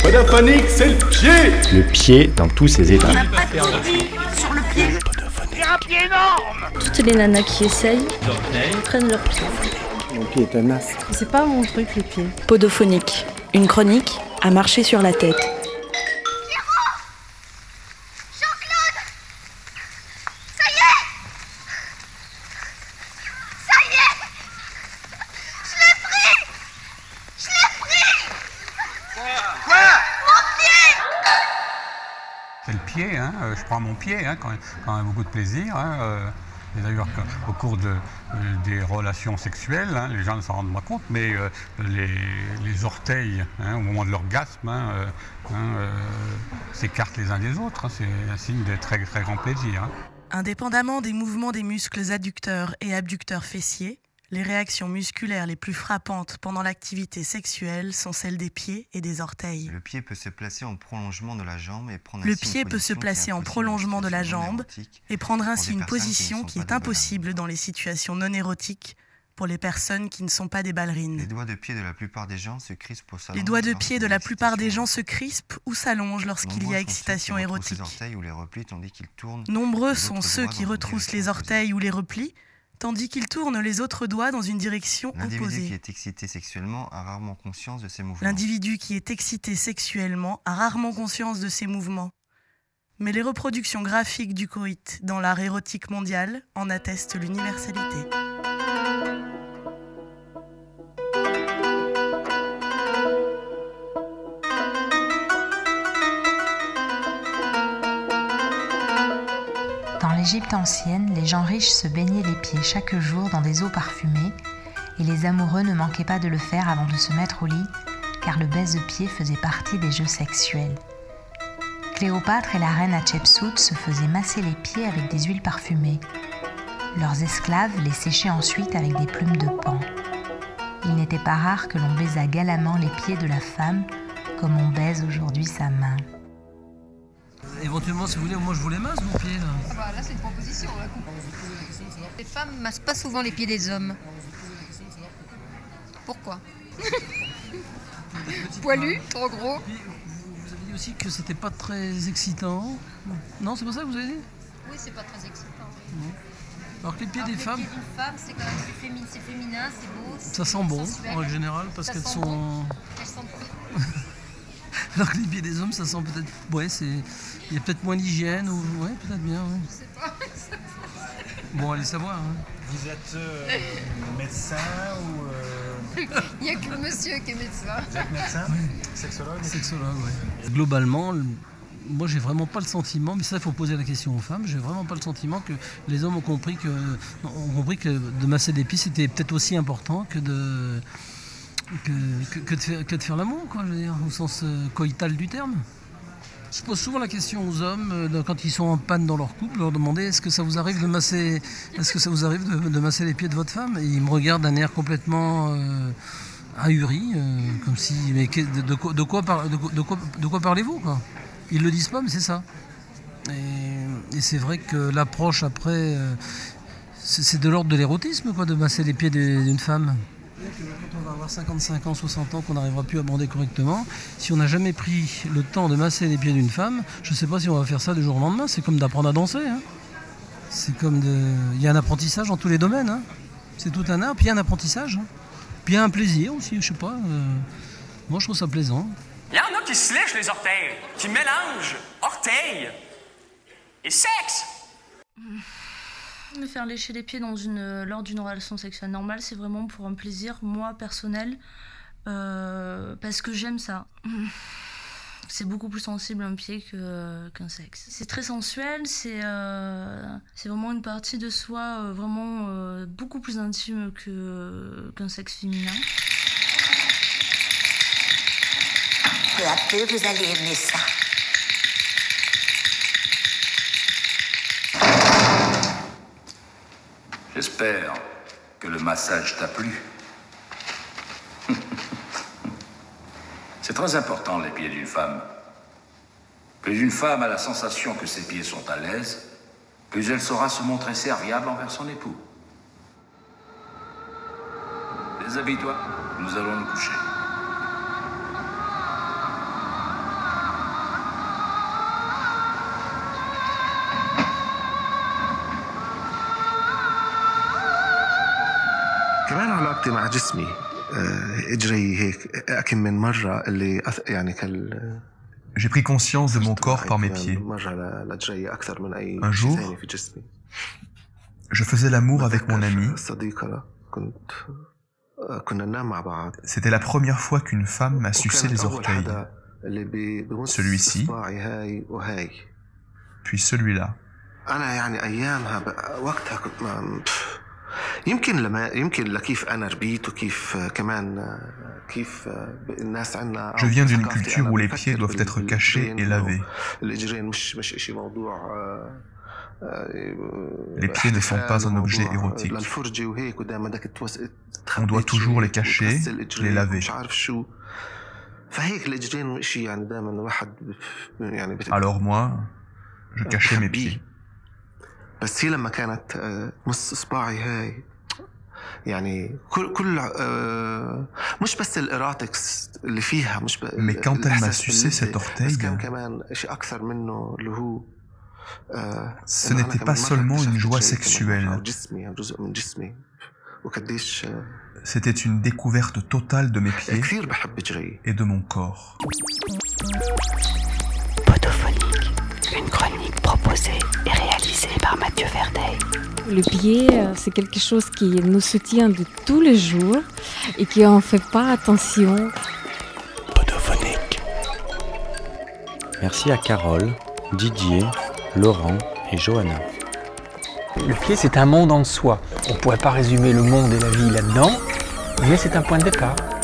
Podophonique, c'est le pied. Le pied dans tous ses états. On n'a pas tout dit sur le pied. C'est un pied énorme. Toutes les nanas qui essayent prennent leur pied. Mon pied est un astre. C'est pas mon truc, les pieds. Podophonique, une chronique à marcher sur la tête. C'est le pied, hein. Je prends mon pied hein, quand même beaucoup de plaisir. Hein. Et d'ailleurs, au cours des relations sexuelles, hein, les gens ne s'en rendent pas compte, mais les orteils, hein, au moment de l'orgasme, s'écartent les uns des autres. Hein. C'est un signe de très, très grand plaisir. Hein. Indépendamment des mouvements des muscles adducteurs et abducteurs fessiers, les réactions musculaires les plus frappantes pendant l'activité sexuelle sont celles des pieds et des orteils. Le pied peut se placer en prolongement de la jambe et prendre ainsi une position qui est impossible dans les situations non érotiques pour les personnes qui ne sont pas des ballerines. Les doigts de pied de la plupart des gens se crispent ou s'allongent lorsqu'il y a excitation érotique. Nombreux sont ceux qui retroussent les orteils ou les replient, tandis qu'ils tournent les autres doigts dans une direction opposée. L'individu qui est excité sexuellement a rarement conscience de ses mouvements. Mais les reproductions graphiques du coït dans l'art érotique mondial en attestent l'universalité. Dans l'Égypte ancienne, les gens riches se baignaient les pieds chaque jour dans des eaux parfumées et les amoureux ne manquaient pas de le faire avant de se mettre au lit, car le baise-pied faisait partie des jeux sexuels. Cléopâtre et la reine Hatshepsut se faisaient masser les pieds avec des huiles parfumées. Leurs esclaves les séchaient ensuite avec des plumes de paon. Il n'était pas rare que l'on baisât galamment les pieds de la femme comme on baise aujourd'hui sa main. Éventuellement, si vous voulez, moi je vous les masse, vos pieds là. Ah bah là c'est une proposition, là. Les femmes massent pas souvent les pieds des hommes. Pourquoi? Poilu, trop gros. Vous avez dit aussi que c'était pas très excitant. Non, c'est pas ça que vous avez dit? Oui, c'est pas très excitant. Non. Alors que les pieds des femmes. Les pieds d'une femme, c'est quand même c'est féminin, c'est beau. Ça sent bon en règle générale parce qu'elles sont. Bon. Elles sentent bon. Alors que les pieds des hommes, ça sent peut-être. Ouais, il y a peut-être moins d'hygiène ou. Ouais, peut-être bien. Ouais. Je sais pas. Bon, allez savoir. Hein. Vous êtes médecin ou. Il n'y a que le monsieur qui est médecin. Vous êtes médecin? Oui. Sexologue? Sexologue, oui. Globalement, moi j'ai vraiment pas le sentiment, mais ça il faut poser la question aux femmes, j'ai vraiment pas le sentiment que les hommes ont compris que de masser des pieds c'était peut-être aussi important que de faire l'amour, quoi, je veux dire, au sens coïtal du terme. Je pose souvent la question aux hommes quand ils sont en panne dans leur couple, leur demander est-ce que ça vous arrive de masser les pieds de votre femme, et ils me regardent d'un air complètement ahuri, comme si mais de quoi parlez-vous, quoi. Ils le disent pas, mais c'est ça. Et c'est vrai que l'approche après, c'est de l'ordre de l'érotisme, quoi, de masser les pieds d'une femme. Quand on va avoir 55 ans, 60 ans, qu'on n'arrivera plus à bander correctement, si on n'a jamais pris le temps de masser les pieds d'une femme, je ne sais pas si on va faire ça du jour au lendemain. C'est comme d'apprendre à danser. Hein. Il y a un apprentissage dans tous les domaines. Hein. C'est tout un art, puis il y a un apprentissage. Hein. Puis il y a un plaisir aussi, je sais pas. Moi, je trouve ça plaisant. Il y en a qui se lèchent les orteils, qui mélangent orteils et sexe. Me faire lécher les pieds lors d'une relation sexuelle normale, c'est vraiment pour un plaisir, moi, personnel, parce que j'aime ça. C'est beaucoup plus sensible un pied qu'un sexe. C'est très sensuel, c'est vraiment une partie de soi vraiment beaucoup plus intime qu'un sexe féminin. Peu à peu, vous allez aimer ça. J'espère que le massage t'a plu. C'est très important, les pieds d'une femme. Plus une femme a la sensation que ses pieds sont à l'aise, plus elle saura se montrer serviable envers son époux. Déshabille-toi, nous allons nous coucher. علاقتي مع جسمي اجري هيك كم من مرة اللي يعني J'ai pris conscience de mon corps par mes pieds. Un jour, je faisais l'amour avec mon ami. C'était la première fois qu'une femme m'a sucé les orteils. Celui-ci, puis celui-là. Je viens d'une culture où les pieds doivent être cachés et lavés. Les pieds ne sont pas un objet érotique. On doit toujours les cacher, les laver. Alors moi, je cachais mes pieds. Mais quand elle m'a sucé cet orteil, ce n'était pas seulement une joie sexuelle. C'était une découverte totale de mes pieds et de mon corps. Podophonique, une chronique proposée et réalisée par Mathieu Verdet. Le pied, c'est quelque chose qui nous soutient de tous les jours et qui en fait pas attention. Podophonique. Merci à Carole, Didier, Laurent et Johanna. Le pied, c'est un monde en soi. On ne pourrait pas résumer le monde et la vie là-dedans, mais c'est un point de départ.